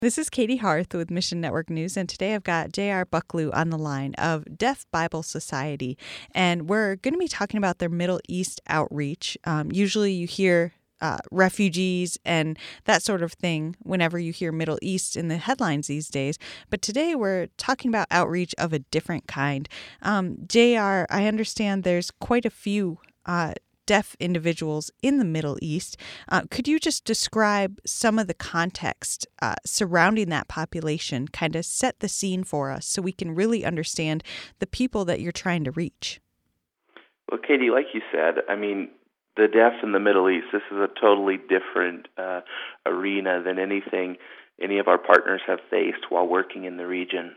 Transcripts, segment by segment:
This is Katie Harth with Mission Network News, and today I've got J.R. Bucklew on the line of Deaf Bible Society, and we're going to be talking about their Middle East outreach. Usually you hear refugees and that sort of thing whenever you hear Middle East in the headlines these days, but today we're talking about outreach of a different kind. J.R., I understand there's quite a few deaf individuals in the Middle East. Could you just describe some of the context surrounding that population, kind of set the scene for us so we can really understand the people that you're trying to reach? Well, Katie, like you said, the deaf in the Middle East, this is a totally different arena than anything any of our partners have faced while working in the region.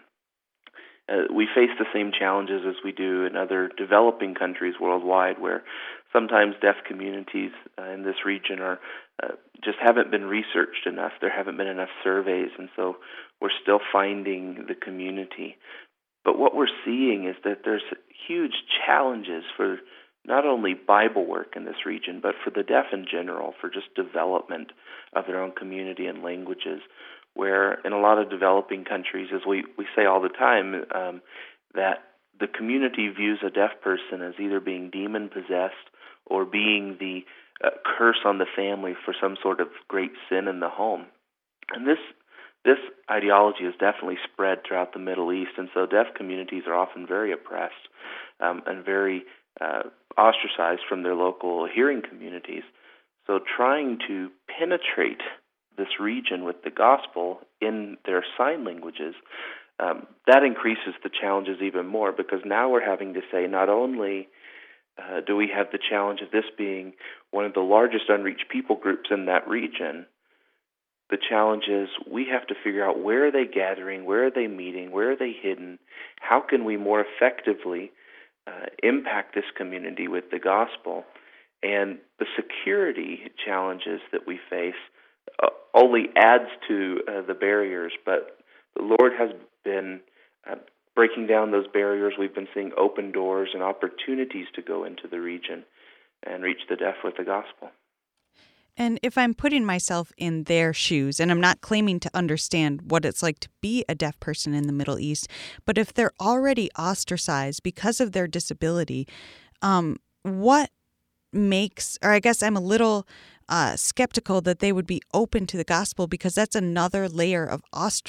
We face the same challenges as we do in other developing countries worldwide, where sometimes deaf communities in this region are just haven't been researched enough. There haven't been enough surveys, and so we're still finding the community. But what we're seeing is that there's huge challenges for not only Bible work in this region, but for the deaf in general, for just development of their own community and languages, where in a lot of developing countries, as we say all the time, that the community views a deaf person as either being demon-possessed or being the curse on the family for some sort of great sin in the home. And this ideology is definitely spread throughout the Middle East, and so deaf communities are often very oppressed and very ostracized from their local hearing communities. So trying to penetrate this region with the gospel in their sign languages, that increases the challenges even more, because now we're having to say not only do we have the challenge of this being one of the largest unreached people groups in that region, the challenge is we have to figure out where are they gathering, where are they meeting, where are they hidden, how can we more effectively impact this community with the gospel. And the security challenges that we face only adds to the barriers, but the Lord has been breaking down those barriers. We've been seeing open doors and opportunities to go into the region and reach the deaf with the gospel. And if I'm putting myself in their shoes, and I'm not claiming to understand what it's like to be a deaf person in the Middle East, but if they're already ostracized because of their disability, what makes, or I guess I'm a little skeptical that they would be open to the gospel, because that's another layer of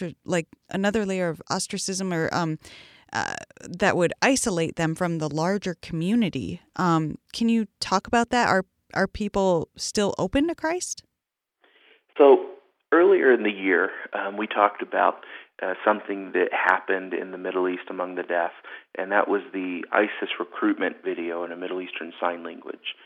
ostracism, or that would isolate them from the larger community. Can you talk about that? Are people still open to Christ? So earlier in the year, we talked about something that happened in the Middle East among the deaf, and that was the ISIS recruitment video in a Middle Eastern Sign Language.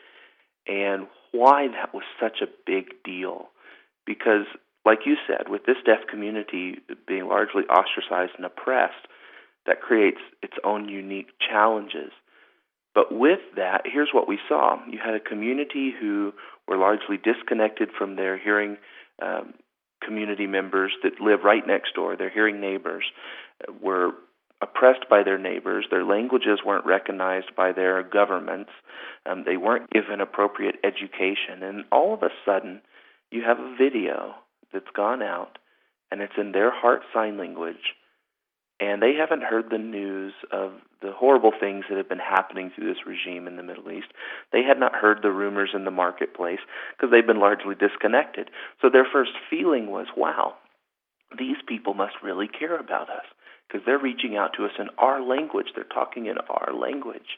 And why that was such a big deal. Because, like you said, with this deaf community being largely ostracized and oppressed, that creates its own unique challenges. But with that, here's what we saw. You had a community who were largely disconnected from their hearing community members that live right next door. Their hearing neighbors were oppressed by their neighbors. Their languages weren't recognized by their governments. They weren't given appropriate education. And all of a sudden, you have a video that's gone out, and it's in their heart sign language. And they haven't heard the news of the horrible things that have been happening through this regime in the Middle East. They had not heard the rumors in the marketplace because they've been largely disconnected. So their first feeling was, wow, these people must really care about us because they're reaching out to us in our language. They're talking in our language.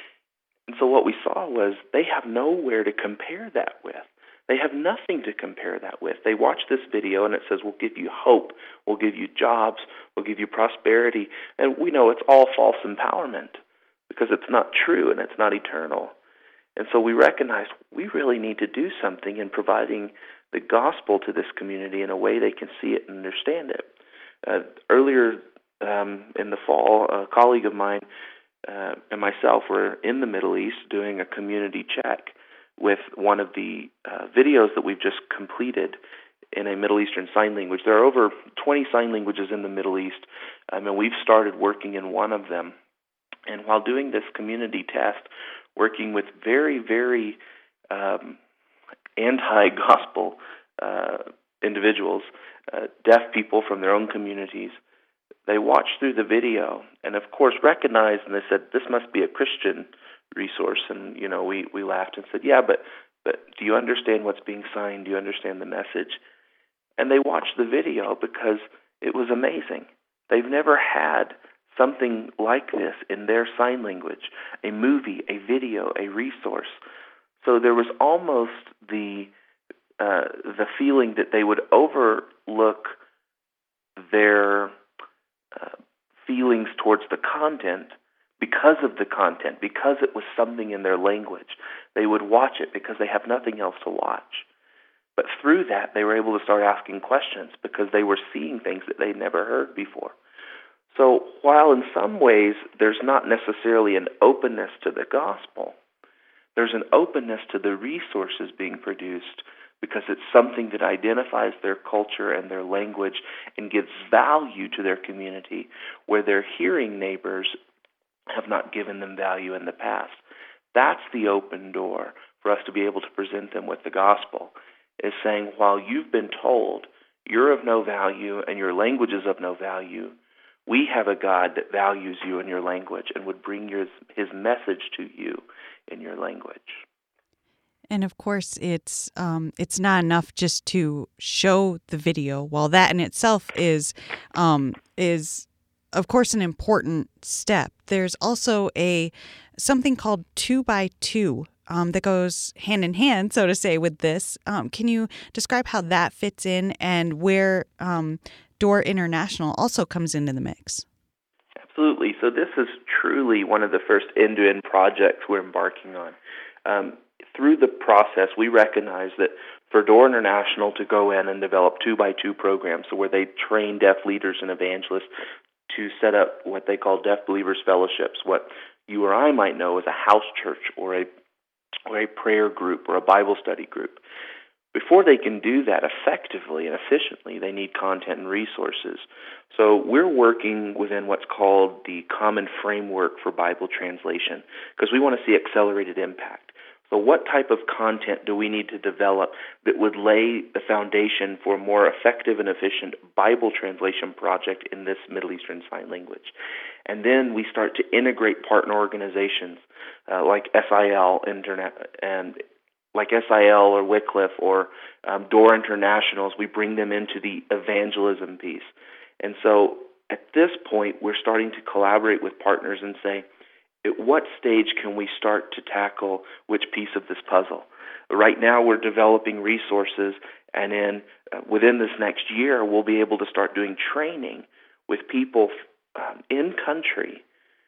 And so what we saw was they have nowhere to compare that with. They have nothing to compare that with. They watch this video and it says, we'll give you hope, we'll give you jobs, we'll give you prosperity. And we know it's all false empowerment because it's not true and it's not eternal. And so we recognized we really need to do something in providing the gospel to this community in a way they can see it and understand it. Earlier in the fall, a colleague of mine and myself were in the Middle East doing a community check with one of the videos that we've just completed in a Middle Eastern Sign Language. There are over 20 sign languages in the Middle East, and we've started working in one of them. And while doing this community test, working with very, very anti-gospel individuals, deaf people from their own communities. They watched through the video and, of course, recognized, and they said, this must be a Christian resource. And, we laughed and said, yeah, but do you understand what's being signed? Do you understand the message? And they watched the video because it was amazing. They've never had something like this in their sign language, a movie, a video, a resource. So there was almost the feeling that they would overlook their feelings towards the content because of the content, because it was something in their language. They would watch it because they have nothing else to watch. But through that, they were able to start asking questions because they were seeing things that they'd never heard before. So while in some ways there's not necessarily an openness to the gospel, there's an openness to the resources being produced because it's something that identifies their culture and their language and gives value to their community where their hearing neighbors have not given them value in the past. That's the open door for us to be able to present them with the gospel, is saying, while you've been told you're of no value and your language is of no value, we have a God that values you in your language and would bring his message to you in your language. And of course, it's not enough just to show the video. While that in itself is of course an important step, there's also something called 2x2 that goes hand in hand, so to say, with this. Can you describe how that fits in and where Door International also comes into the mix? Absolutely. So this is truly one of the first end-to-end projects we're embarking on. Through the process, we recognize that for Door International to go in and develop 2x2 programs, so where they train deaf leaders and evangelists to set up what they call Deaf Believers Fellowships, what you or I might know as a house church or a prayer group or a Bible study group. Before they can do that effectively and efficiently, they need content and resources. So we're working within what's called the Common Framework for Bible Translation because we want to see accelerated impact. So what type of content do we need to develop that would lay the foundation for a more effective and efficient Bible translation project in this Middle Eastern Sign Language? And then we start to integrate partner organizations like SIL or Wycliffe or Door International, as we bring them into the evangelism piece. And so at this point, we're starting to collaborate with partners and say, at what stage can we start to tackle which piece of this puzzle? Right now, we're developing resources, and then within this next year, we'll be able to start doing training with people in country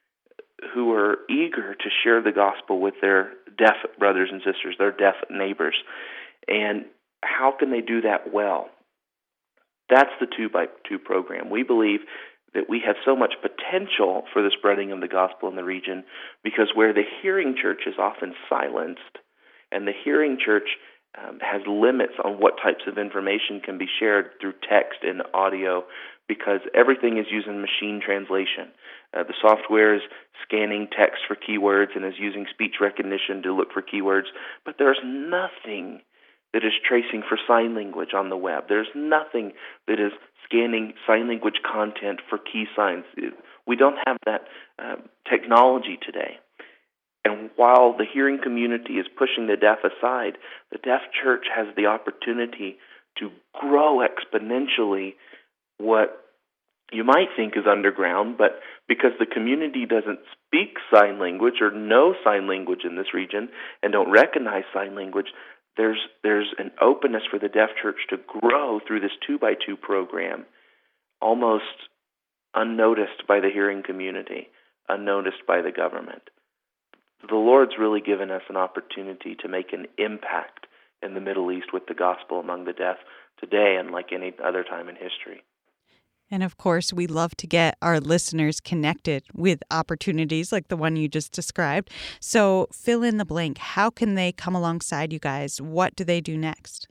who are eager to share the gospel with their deaf brothers and sisters, their deaf neighbors. And how can they do that well? That's the 2x2 program. We believe that we have so much potential for the spreading of the gospel in the region because where the hearing church is often silenced and the hearing church has limits on what types of information can be shared through text and audio because everything is using machine translation. The software is scanning text for keywords and is using speech recognition to look for keywords, but there's nothing that is tracing for sign language on the web. There's nothing that is scanning sign language content for key signs. We don't have that technology today. And while the hearing community is pushing the deaf aside, the deaf church has the opportunity to grow exponentially what you might think is underground, but because the community doesn't speak sign language or know sign language in this region and don't recognize sign language, there's an openness for the deaf church to grow through this 2x2 program, almost unnoticed by the hearing community, unnoticed by the government. The Lord's really given us an opportunity to make an impact in the Middle East with the gospel among the deaf today and like any other time in history. And of course, we love to get our listeners connected with opportunities like the one you just described. So fill in the blank. How can they come alongside you guys? What do they do next?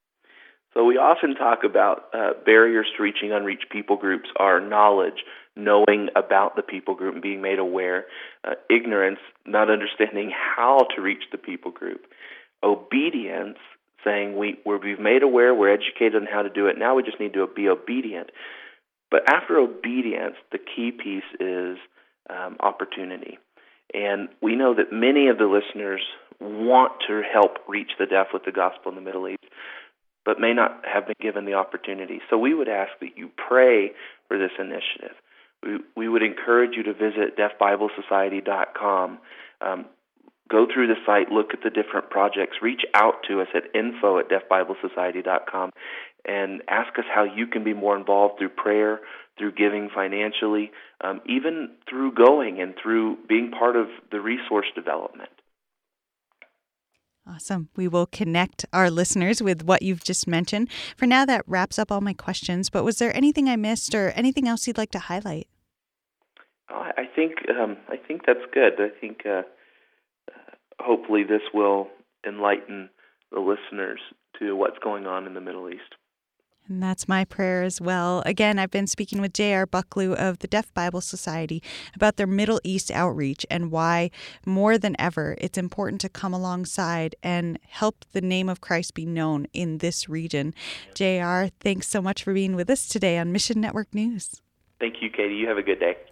So we often talk about barriers to reaching unreached people groups are knowledge, knowing about the people group and being made aware, ignorance, not understanding how to reach the people group, obedience, saying we've made aware, we're educated on how to do it. Now we just need to be obedient. But after obedience, the key piece is opportunity. And we know that many of the listeners want to help reach the deaf with the gospel in the Middle East, but may not have been given the opportunity. So we would ask that you pray for this initiative. We would encourage you to visit deafbiblesociety.com. Go through the site, look at the different projects, reach out to us at info@deafbiblesociety.com, and ask us how you can be more involved through prayer, through giving financially, even through going and through being part of the resource development. Awesome. We will connect our listeners with what you've just mentioned. For now, that wraps up all my questions, but was there anything I missed or anything else you'd like to highlight? I think that's good. I think hopefully this will enlighten the listeners to what's going on in the Middle East. And that's my prayer as well. Again, I've been speaking with J.R. Bucklew of the Deaf Bible Society about their Middle East outreach and why, more than ever, it's important to come alongside and help the name of Christ be known in this region. J.R., thanks so much for being with us today on Mission Network News. Thank you, Katie. You have a good day.